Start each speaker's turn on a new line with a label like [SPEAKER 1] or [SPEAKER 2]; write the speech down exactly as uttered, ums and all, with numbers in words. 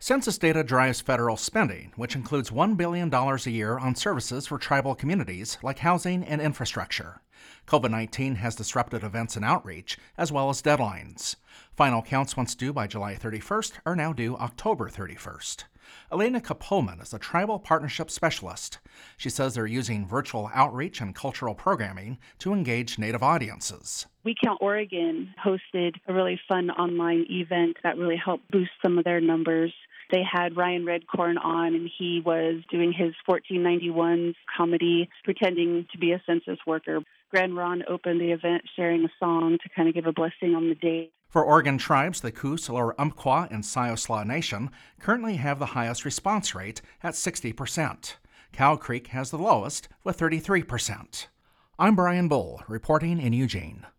[SPEAKER 1] Census data drives federal spending, which includes one billion dollars a year on services for tribal communities like housing and infrastructure. COVID nineteen has disrupted events and outreach, as well as deadlines. Final counts once due by July thirty-first are now due October thirty-first. Elena Kapoman is a tribal partnership specialist. She says they're using virtual outreach and cultural programming to engage Native audiences.
[SPEAKER 2] We Count Oregon hosted a really fun online event that really helped boost some of their numbers. They had Ryan Redcorn on, and he was doing his fourteen ninety-one comedy, pretending to be a census worker. Grand Ron opened the event sharing a song to kind of give a blessing on the day.
[SPEAKER 1] For Oregon tribes, the Coos, or Umpqua, and Siosla Nation currently have the highest response rate at sixty percent. Cow Creek has the lowest with thirty-three percent. I'm Brian Bull, reporting in Eugene.